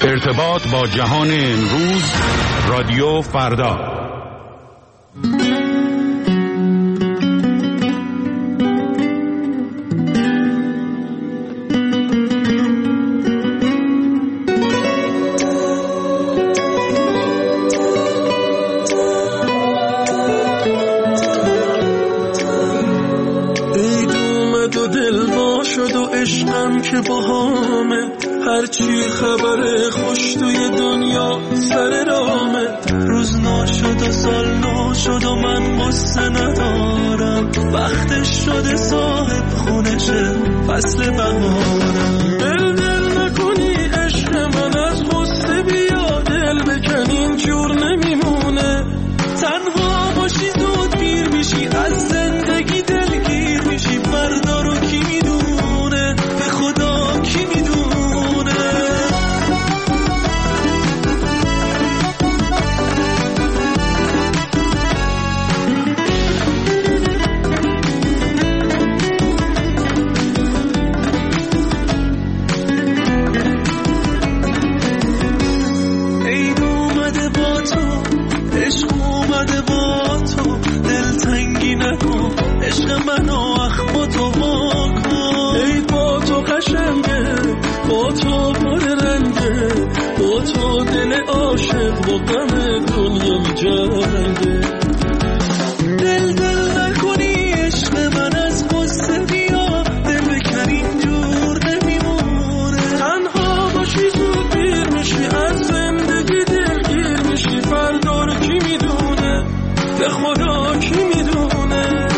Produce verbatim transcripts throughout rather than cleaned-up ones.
ارتباط با جهان امروز، رادیو فردا. که باهامه هرچی خبر خوش توی دنیا سر رامه. روز نو شد و سال نو شد و من قصه ندارم، وقتش شده صاحب خونشه فصل بهارم. دل دل نکنی عشق من از غصه بیا، دل بکن اینجور نمیمونه. تنها باشی زود پیر میشی، از زندگی دلگیر میشی. فردا رو کی میدونه، به خدا کی میدونه. عید اومده با تو، عشق اومده با تو. دل تنگی نکن عشق منو، اخم تو واکن. ای با تو قشنگه، با تو پر رنگه، با تو دل عاشق با غم دنیا می‌جنگه. دل دل نکنی عشق من از غصه بیا، دل بکن اینجور نمیمونه. تنها باشی زود پیر میشی، از زندگی دلگیر میشی. فردا رو کی میدونه، به خدا کی میدونه.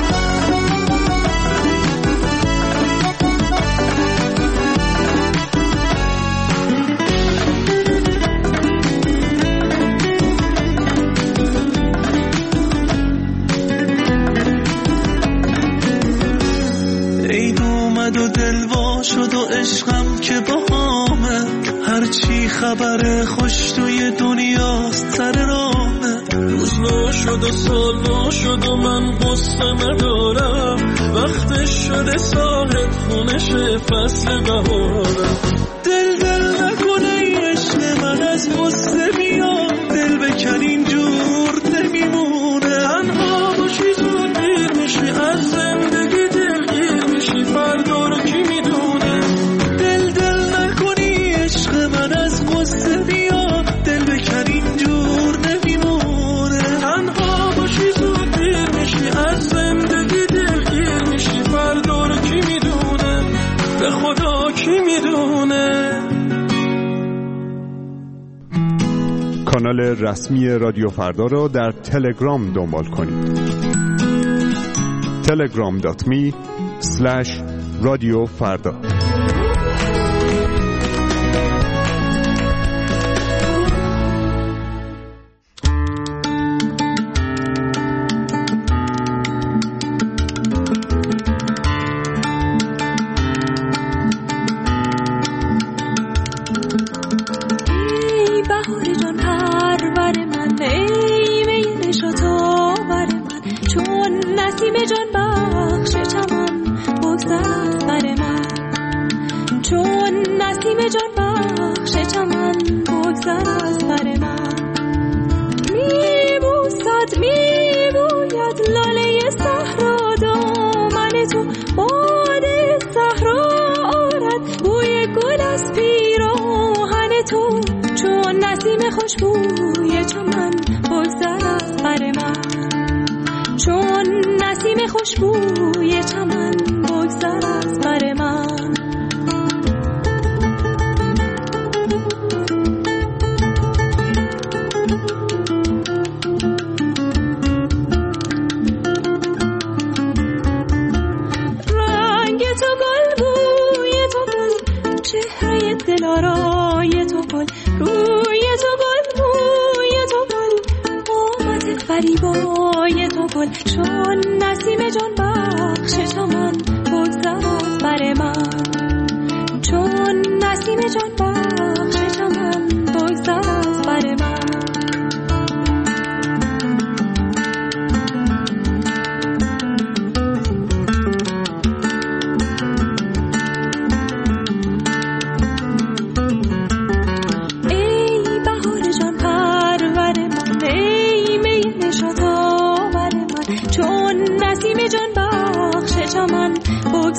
عید اومد و دل وا شد و عشقم که باهامه. هرچی خبر خوش توی دنیاست سر رامه. روز نو شد و سال نو شد و من قصه ندارم، وقتش شده صاحب خونشه فصل بهارم. دل دل نکنه عشق من از قصه بیا، دل بکن اینجور نمیمونه. تنها باشی زود پیر میشی، از زندگی دلگیر میشی. فردا رو کی میدونه. دل دل نکنی عشق من از قصه بیا، دل بکن اینجور نمیمونه. تنها باشی زود پیر میشی، از زندگی دلگیر میشی. فردا رو کی میدونه، به خدا کی میدونه. کانال رسمی رادیو فردا را در تلگرام دنبال کنید. تلگرام دات می اسلش رادیو فردا.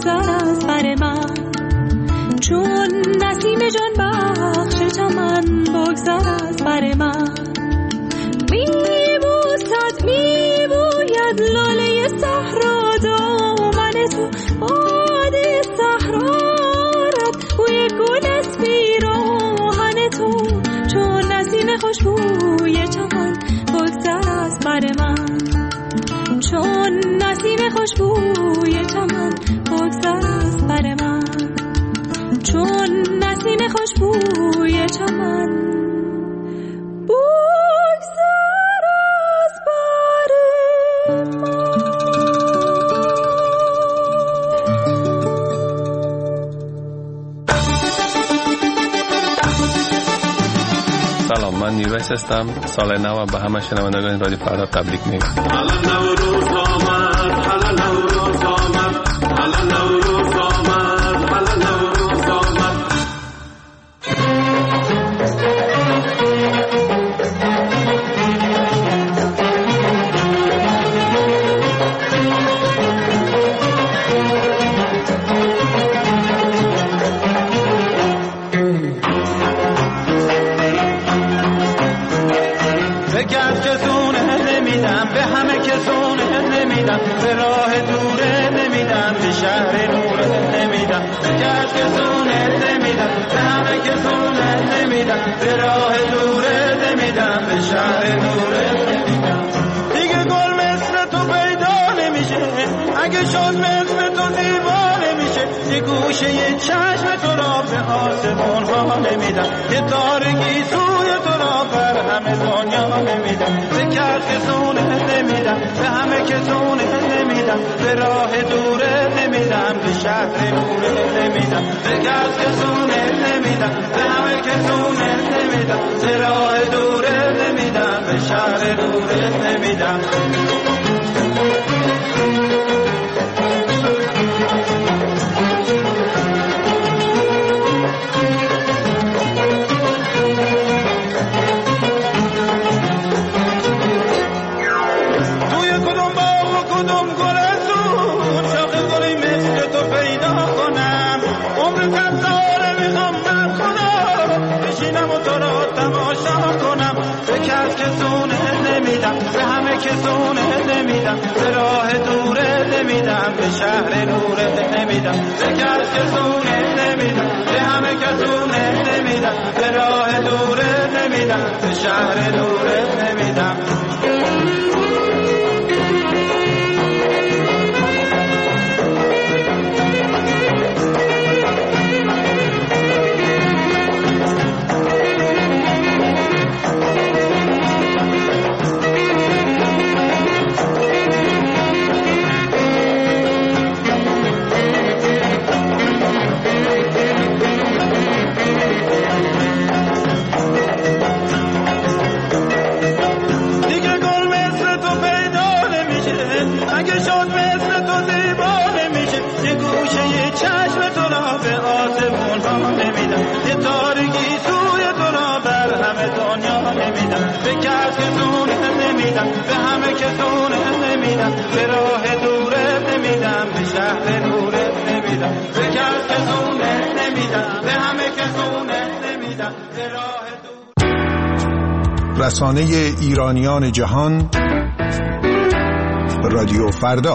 بگذر از بر من، چون نسیم جان بخش چمن بگذر از بر من. میبوسد میبوید لاله صحرا دامن تو، باد صحرارت بوی گل از پیراهن تو، چون نسیم خوشبوی چمن بگذر از بر من، چون نسیم خوشبوی چمن بگذر از بر من، چون نسیم خوشبوی چمن بگذر از بر من. سلام، من نیرویس هستم. سال نو به همه شنوندگان رادیو فردا تبریک میگم. حالا نوروز آمد، حالا نوروز آمد، حالا نوروز آمد، حالا نوروز آمد. بگرد که زونه نمیدم، به همه که زونه نمیدم، به راه دوره نمیدم، به شهر نوره نمیدم. بگرد که زونه نمیدم، به همه که زونه نمیدم، به راه دوره نمیدم، به شهر نوره نمیدم. دیگه گل مثل تو پیدا نمیشه، اگه شد مثل تو زیبا نمیشه. یه گوشه یه چشم تو را به آسمون ها نمیدم، یه تارگی سوی تو را بر همه دنیا نمیدم. به کرد که زونه نمیدم، به همه که زونه نمیدم، به راه دوره نمیدم، به شهر نوره نمیدم. به کرد که زونه نمیدم، به همه که زونه نمیدم، به راه دوره نمیدم، به شهر نوره نمیدم. به همه که زونه نمیدم، به راه دوره نمیدم، به شهر نوره نمیدم. به کس که زونه نمیدم، به همه که زونه نمیدم، به راه دوره نمیدم، به شهر نوره نمیدم. به همه که زونه نمیدم، به راه دوره نمیدم، به شهر نوره نمیدم. به کس که زونه نمیدم، به همه که زونه نمیدم، به راه دوره. رسانه ایرانیان جهان، رادیو فردا.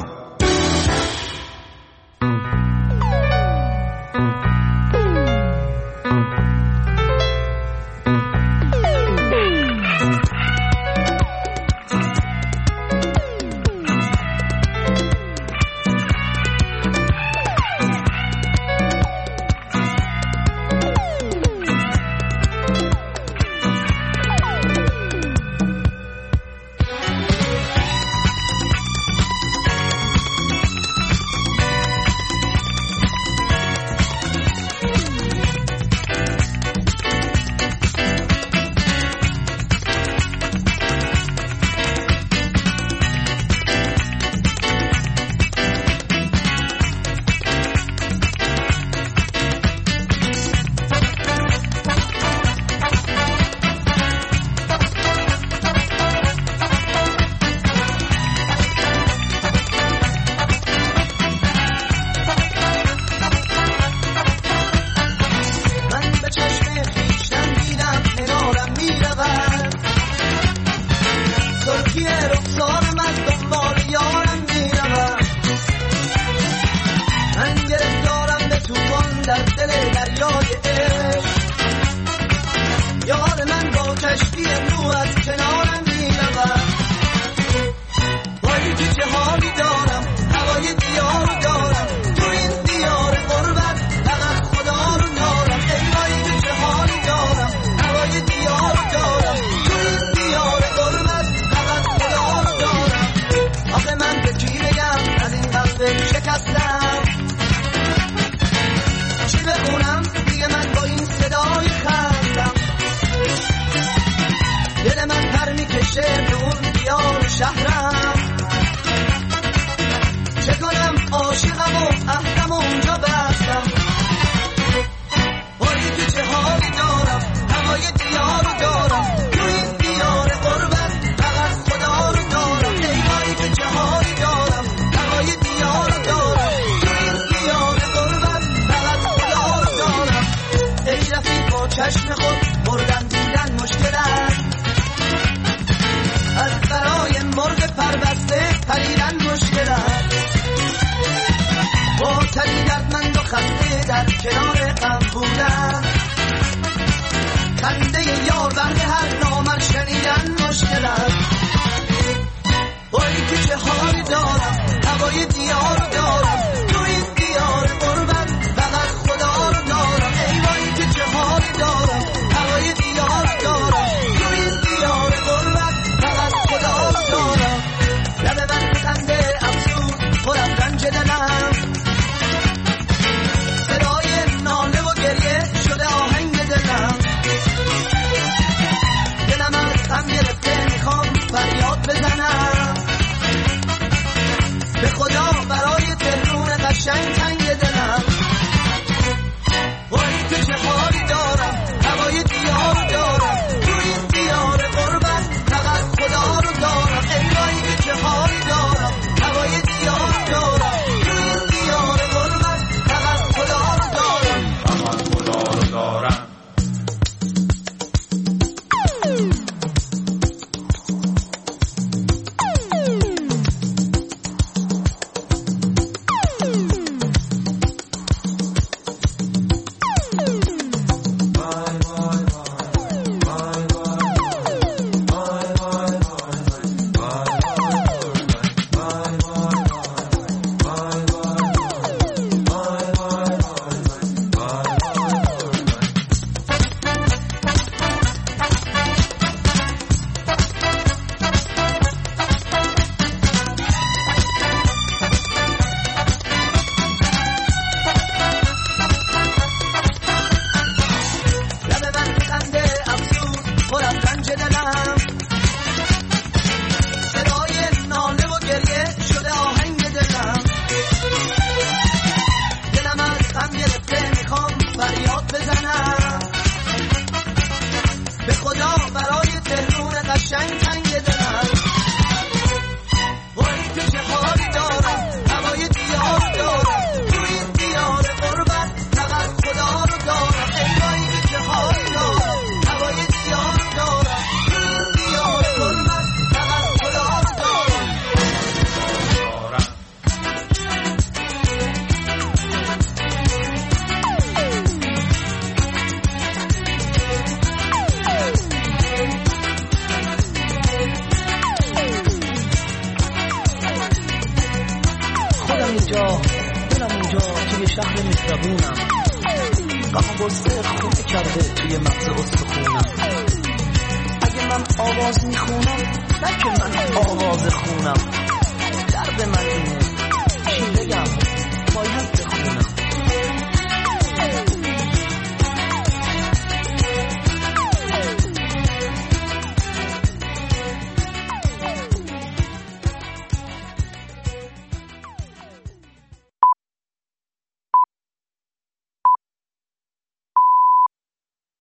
چشم خود بردن دیدن مشکل است، از برای مرغ پربسته پریدن مشکل است. معتلی دردمند و خسته در کنار غم بودن، خنده یار برد هر نامر شنیدن مشکل است. وای که چه حالی دارم، هوای دیار دارم، توی دیار غربت فقط خدا رو دارم. ای وای که چه حالی دارم، هوای دیار دارم، توی دیار غربت فقط خدا رو دارم. لب من خنده افسوس پر از رنج دلم، صدای ناله و گریه شده آهنگ دلم. دلم از غم گرفته میخوام فریاد بزنم، به خدا برای تهرون قشنگ تنگ دلم. وای که چه حالی دارم، هوای دیار دارم، توی دیار غربت فقط خدا رو دارم. ای وای که چه حالی دارم، هوای دیار دارم، توی دیار غربت فقط خدا رو دارم، فقط خدا رو دارم. من آواز خونم، درد من اینه چی بگم